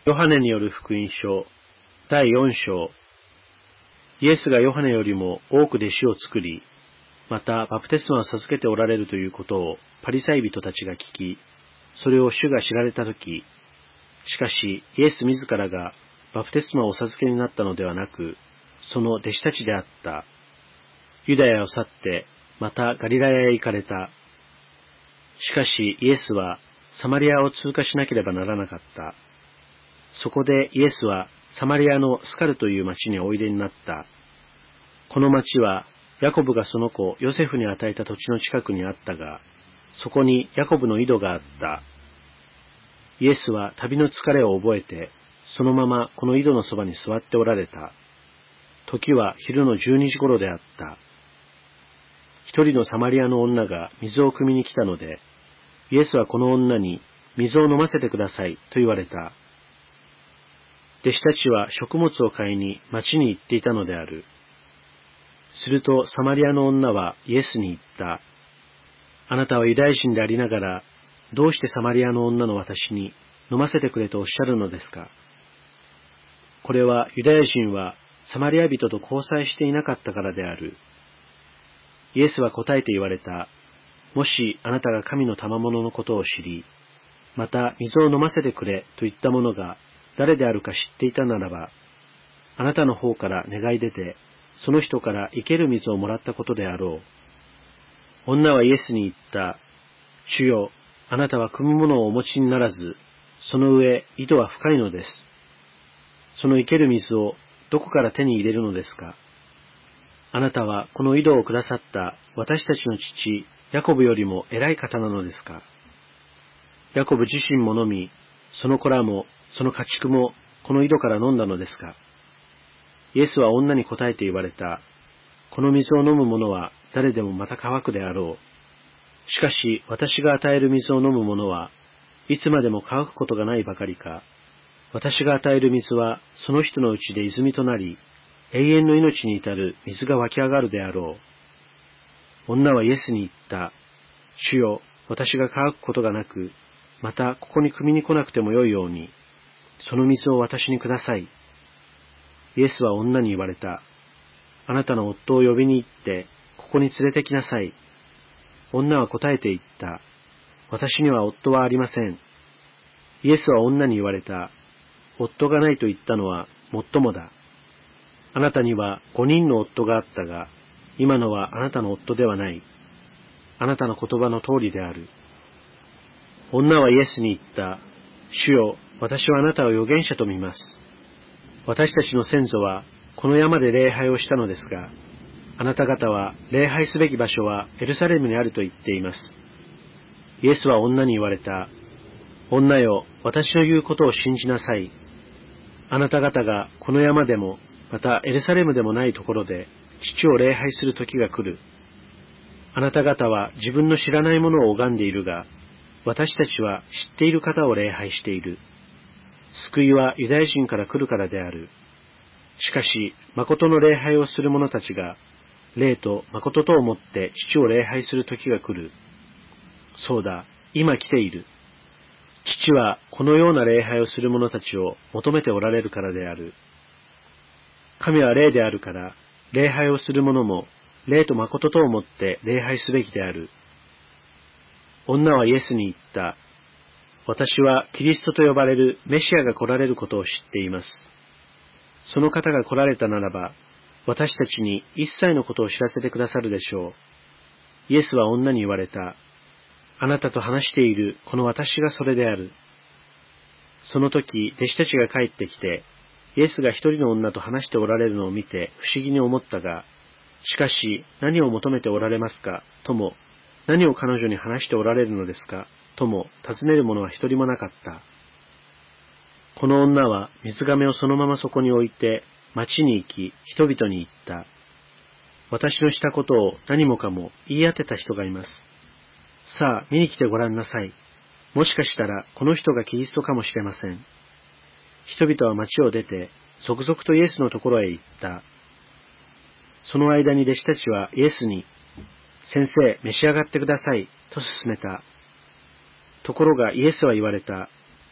ヨハネによる福音書第4章。イエスがヨハネよりも多く弟子を作り、またバプテスマを授けておられるということをパリサイ人たちが聞き、それを主が知られたとき、しかしイエス自らがバプテスマをお授けになったのではなく、その弟子たちであった。ユダヤを去って、またガリラヤへ行かれた。しかしイエスはサマリアを通過しなければならなかった。そこでイエスはサマリアのスカルという町においでになった。この町はヤコブがその子ヨセフに与えた土地の近くにあったが、そこにヤコブの井戸があった。イエスは旅の疲れを覚えて、そのままこの井戸のそばに座っておられた。時は昼の12時頃であった。一人のサマリアの女が水を汲みに来たので、イエスはこの女に水を飲ませてくださいと言われた。弟子たちは食物を買いに町に行っていたのである。するとサマリアの女はイエスに言った。あなたはユダヤ人でありながら、どうしてサマリアの女の私に飲ませてくれとおっしゃるのですか。これはユダヤ人はサマリア人と交際していなかったからである。イエスは答えて言われた。もしあなたが神の賜物のことを知り、また水を飲ませてくれと言った者が誰であるか知っていたならば、あなたの方から願い出て、その人から生ける水をもらったことであろう。女はイエスに言った。主よ、あなたは汲むものをお持ちにならず、その上、井戸は深いのです。その生ける水をどこから手に入れるのですか。あなたはこの井戸をくださった私たちの父、ヤコブよりも偉い方なのですか。ヤコブ自身も飲み、その子らも、その家畜もこの井戸から飲んだのですか。イエスは女に答えて言われた。この水を飲む者は誰でもまた乾くであろう。しかし私が与える水を飲む者はいつまでも乾くことがないばかりか。私が与える水はその人のうちで泉となり、永遠の命に至る水が湧き上がるであろう。女はイエスに言った。主よ、私が乾くことがなく、またここに汲みに来なくてもよいように、その水を私にください。イエスは女に言われた。あなたの夫を呼びに行って、ここに連れてきなさい。女は答えて言った。私には夫はありません。イエスは女に言われた。夫がないと言ったのはもっともだ。あなたには5人の夫があったが、今のはあなたの夫ではない。あなたの言葉の通りである。女はイエスに言った。主よ、私はあなたを預言者と見ます。私たちの先祖はこの山で礼拝をしたのですが、あなた方は礼拝すべき場所はエルサレムにあると言っています。イエスは女に言われた。女よ、私の言うことを信じなさい。あなた方がこの山でも、またエルサレムでもないところで父を礼拝する時が来る。あなた方は自分の知らないものを拝んでいるが、私たちは知っている方を礼拝している。救いはユダヤ人から来るからである。しかし、誠の礼拝をする者たちが、霊と誠とをもって父を礼拝する時が来る。そうだ、今来ている。父はこのような礼拝をする者たちを求めておられるからである。神は霊であるから、礼拝をする者も、霊と誠とをもって礼拝すべきである。女はイエスに言った。私はキリストと呼ばれるメシアが来られることを知っています。その方が来られたならば、私たちに一切のことを知らせてくださるでしょう。イエスは女に言われた。あなたと話しているこの私がそれである。その時、弟子たちが帰ってきて、イエスが一人の女と話しておられるのを見て不思議に思ったが、しかし何を求めておられますかとも、何を彼女に話しておられるのですかとも尋ねる者は一人もなかった。この女は水がめをそのままそこに置いて町に行き人々に言った。私のしたことを何もかも言い当てた人がいます。さあ見に来てごらんなさい。もしかしたらこの人がキリストかもしれません。人々は町を出て続々とイエスのところへ行った。その間に弟子たちはイエスに、先生、召し上がってください、と勧めた。ところがイエスは言われた。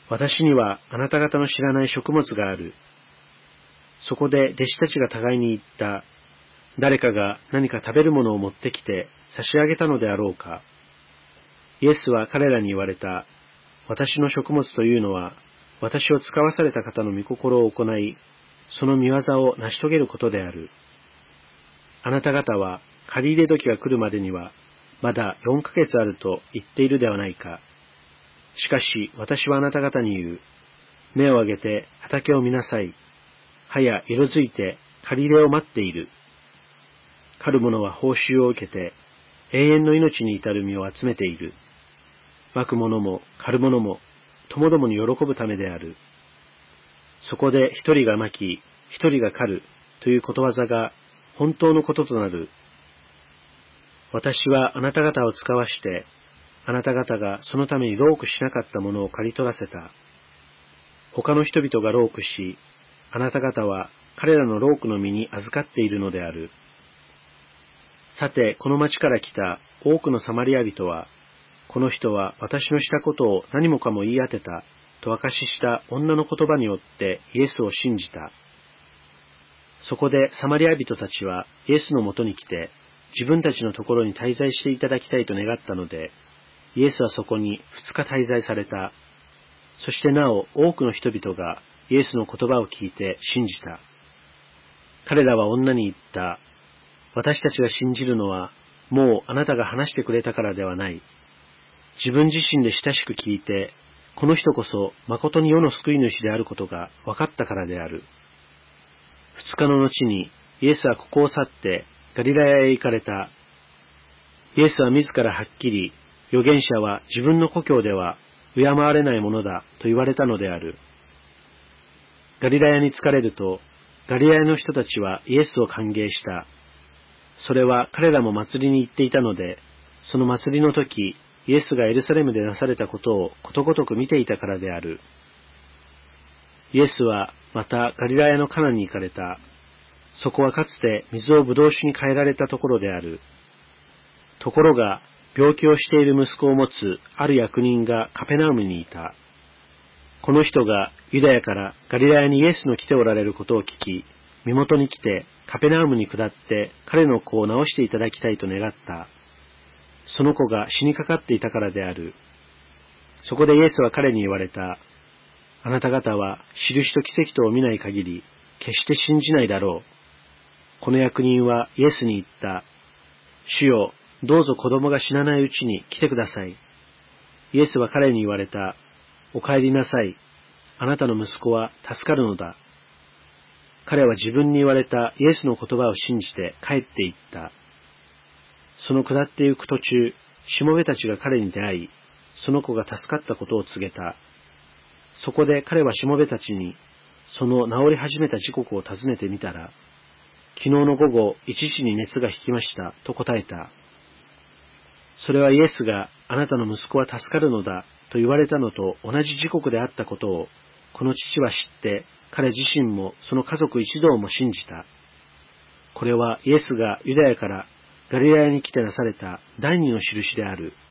私にはあなた方の知らない食物がある。そこで弟子たちが互いに言った。誰かが何か食べるものを持ってきて差し上げたのであろうか。イエスは彼らに言われた。私の食物というのは、私を使わされた方の御心を行い、その御業を成し遂げることである。あなた方は借り入れ時が来るまでには、まだ4ヶ月あると言っているではないか。しかし私はあなた方に言う。目を上げて畑を見なさい。葉や色づいて借り入れを待っている。狩る者は報酬を受けて、永遠の命に至る実を集めている。まく者も狩る者も、ともどもに喜ぶためである。そこで一人がまき、一人が狩るということわざが本当のこととなる。私はあなた方を使わして、あなた方がそのために労苦しなかったものを刈り取らせた。他の人々が労苦し、あなた方は彼らの労苦の身に預かっているのである。さて、この町から来た多くのサマリア人は、この人は私のしたことを何もかも言い当てた、と証しした女の言葉によってイエスを信じた。そこでサマリア人たちはイエスのもとに来て、自分たちのところに滞在していただきたいと願ったので、イエスはそこに2日滞在された。そしてなお多くの人々がイエスの言葉を聞いて信じた。彼らは女に言った。私たちが信じるのは、もうあなたが話してくれたからではない。自分自身で親しく聞いて、この人こそ誠に世の救い主であることが分かったからである。2日の後にイエスはここを去ってガリラヤへ行かれた。イエスは自らはっきり、預言者は自分の故郷では敬われないものだと言われたのである。ガリラヤに着かれると、ガリラヤの人たちはイエスを歓迎した。それは彼らも祭りに行っていたので、その祭りの時、イエスがエルサレムでなされたことをことごとく見ていたからである。イエスはまたガリラヤのカナに行かれた。そこはかつて水をブドウ酒に変えられたところである。ところが、病気をしている息子を持つある役人がカペナウムにいた。この人がユダヤからガリラヤにイエスの来ておられることを聞き、身元に来てカペナウムに下って彼の子を治していただきたいと願った。その子が死にかかっていたからである。そこでイエスは彼に言われた。あなた方は印と奇跡とを見ない限り、決して信じないだろう。この役人はイエスに言った。主よ、どうぞ子供が死なないうちに来てください。イエスは彼に言われた。お帰りなさい。あなたの息子は助かるのだ。彼は自分に言われたイエスの言葉を信じて帰って行った。その下って行く途中、しもべたちが彼に出会い、その子が助かったことを告げた。そこで彼はしもべたちに、その治り始めた時刻を尋ねてみたら、昨日の午後1時に熱が引きましたと答えた。それはイエスがあなたの息子は助かるのだと言われたのと同じ時刻であったことを、この父は知って、彼自身もその家族一同も信じた。これはイエスがユダヤからガリラヤに来てなされた第二の印である。